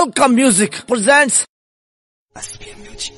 Alokha Music presents SPM Music.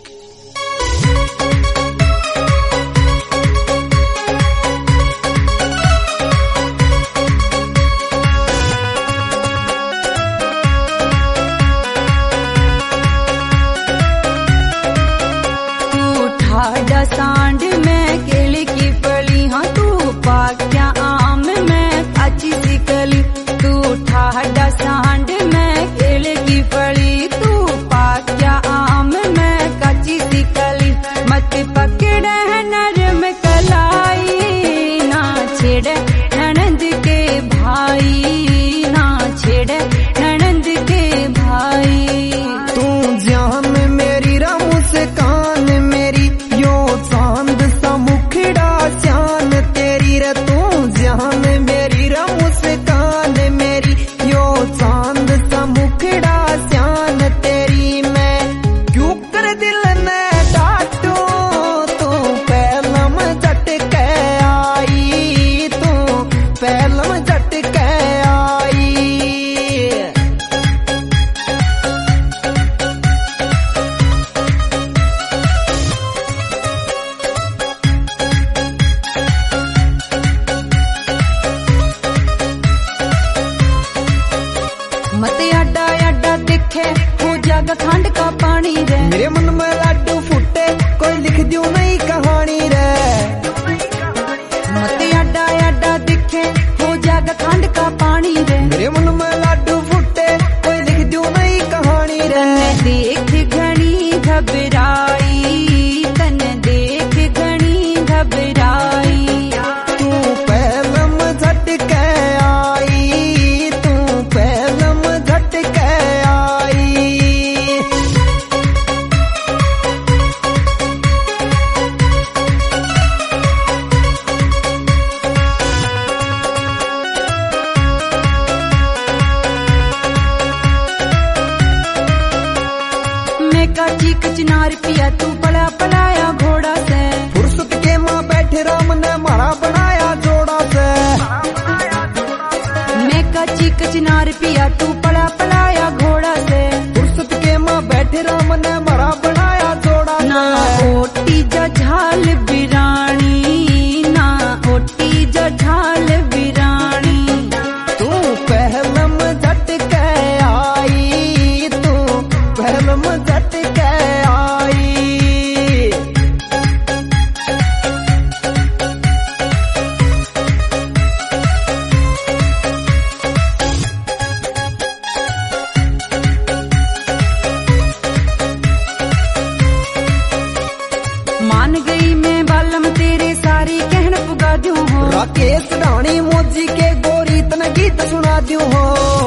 ठाडा सांड में केले की फली, हाँ तू पाक्या आम में काची सी कली। तू ठाडा सांड में केले की फली, तू पाक्या आम में काची सी कली। मत पकड़े नरम कलाई, ना छेड़े ननंद के भाई, ना छेड़े ननंद के भाई। तू जान मेरी रामू से कान मेरी, यो चांद सा मुखड़ा श्यान तेरी रे। तू जान मेरी रामू से कान मेरी, यो चांद सा मुखड़ा श्यान तेरी। मैं क्यों कर दिल ने डांटू, तू पहलम झटके आई, तू पहलम झटके आई। मत अड्डा अड्डा दिखे हो जागा खंड का पानी रे। मेरे मन में लाडू फूटे कोई लिख दियो नई कहानी रे। मत अड्डा अड्डा दिखे हो जागा खंड का पानी रे। मेरे मन में लाडू फूटे कोई लिख दियो नई कहानी रे। तने देख घनी घबराई, तने देख घनी घबराई। तू पहलम झटके आई, तू पहलम झटके आई। मैं काची कचनार पिया, तू पला पलाया घोड़ा से। फुर्सत के माँ बैठे राम ने मारा बनाया जोड़ा से। मैं काची कचनार पिया, तू पला पलाया घोड़ा से। फुर्सत के माँ बैठे राम ने मारा बनाया जोड़ा ना से। ओटी झाल बिरानी, ना ओटी झाल बिरानी। तू पहलम झटके आई, तू पहलम झटके आई। मान गई मैं बालम तेरे सारी कहन पुगा दूं हो। राकेश रानी मोजी के गोरी तन गीत सुना दूं हो।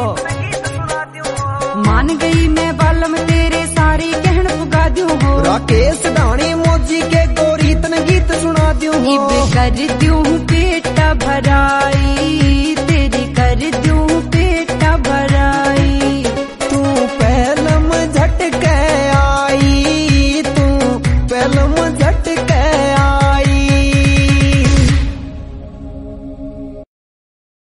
मान गई मैं बालम तेरे सारी कहन पुगा दूं हो। राकेश रानी मोजी के गोरी तन गीत सुना दूं हो। इब कर दूं पेट भराई,